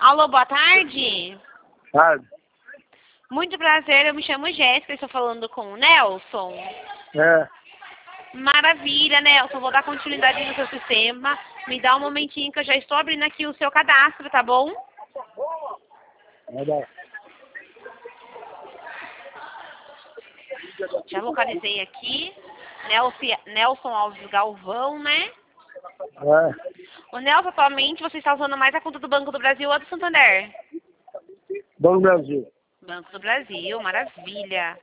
Alô, boa tarde. Tarde. Muito prazer, eu me chamo Jéssica, estou falando com o Nelson. É. Maravilha, Nelson, vou dar continuidade no seu sistema. Me dá um momentinho que eu já estou abrindo aqui o seu cadastro, tá bom? Vai dar. Já localizei aqui. Nelson Alves Galvão, né? É. O Nelson, atualmente, você está usando mais a conta do Banco do Brasil ou do Santander? Banco do Brasil. Banco do Brasil, maravilha.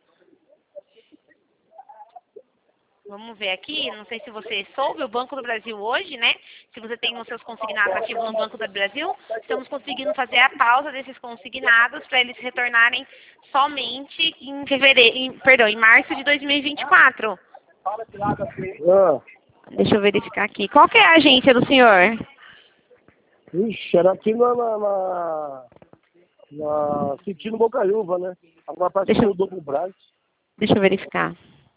Vamos ver aqui, não sei se você soube, o Banco do Brasil hoje, né? Se você tem os seus consignados ativos no Banco do Brasil, estamos conseguindo fazer a pausa desses consignados para eles retornarem somente em março de 2024. Ah. Deixa eu verificar aqui. Qual que é a agência do senhor? Ixi, era aqui na sentindo Bocaiúva, né? Agora parece que mudou pro Brás. Deixa eu verificar.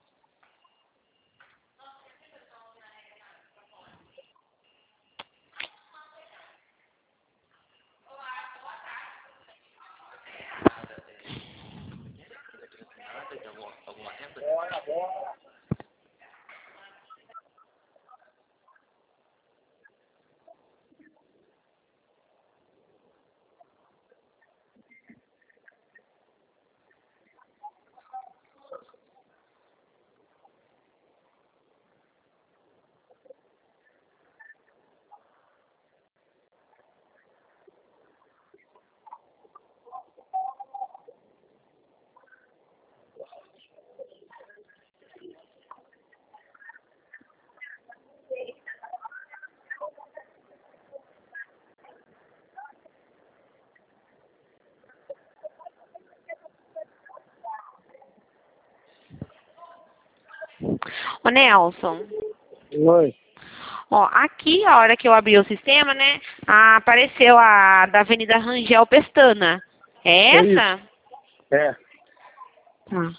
Ô, Nelson. Oi. Ó, aqui, a hora que eu abri o sistema, né, apareceu a da Avenida Rangel Pestana. É essa? É. Tá.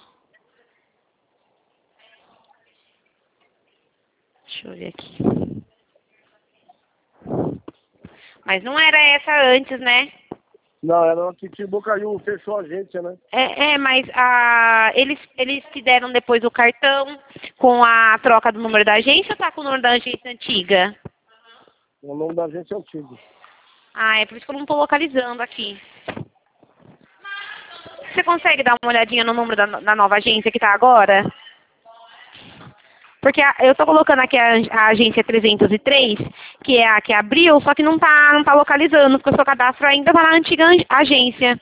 Deixa eu ver aqui. Mas não era essa antes, né? Não, era na sentindo Bocaiúva, fechou a agência, né? Mas eles te deram depois o cartão com a troca do número da agência ou tá com o número da agência antiga? O nome da agência é antigo. Ah, é por isso que eu não tô localizando aqui. Você consegue dar uma olhadinha no número da nova agência que tá agora? Porque eu tô colocando aqui a agência 303, que é a que abriu, só que não tá localizando, porque o seu cadastro ainda tá na antiga agência.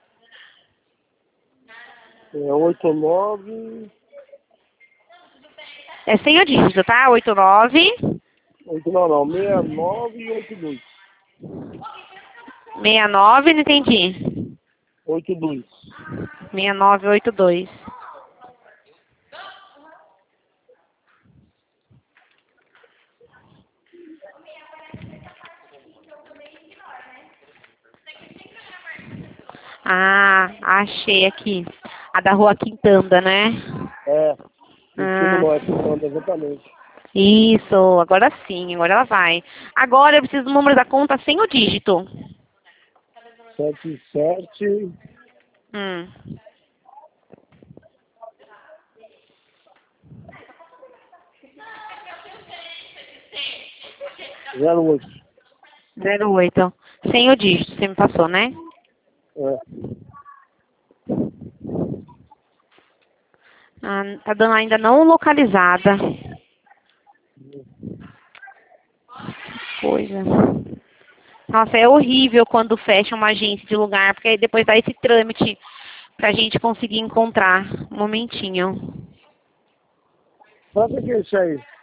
É 89... É sem o dígito, tá? 89... 69 e 82. 69, não entendi. 82. 6982. Ah, achei aqui. A da Rua Quintanda, né? É. Ah, Exatamente. isso, agora sim, agora ela vai. Agora eu preciso do número da conta sem o dígito. 77... Hum. 08. 08. Sem o dígito, você me passou, né? É. Ah, tá dando ainda não localizada. Coisa. Nossa, é horrível quando fecha uma agência de lugar, porque aí depois dá esse trâmite pra gente conseguir encontrar. Um momentinho. Pra que é isso aí?